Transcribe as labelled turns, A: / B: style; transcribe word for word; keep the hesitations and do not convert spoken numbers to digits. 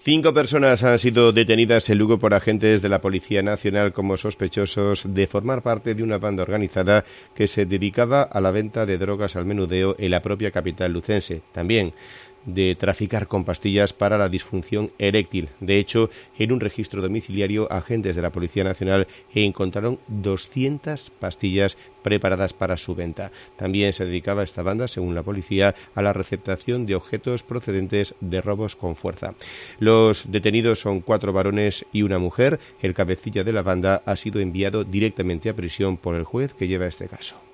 A: Cinco personas han sido detenidas en Lugo por agentes de la Policía Nacional como sospechosos de formar parte de una banda organizada que se dedicaba a la venta de drogas al menudeo en la propia capital lucense. También de traficar con pastillas para la disfunción eréctil. De hecho, en un registro domiciliario, agentes de la Policía Nacional encontraron doscientas pastillas preparadas para su venta. También se dedicaba esta banda, según la policía, a la receptación de objetos procedentes de robos con fuerza. Los detenidos son cuatro varones y una mujer. El cabecilla de la banda ha sido enviado directamente a prisión por el juez que lleva este caso.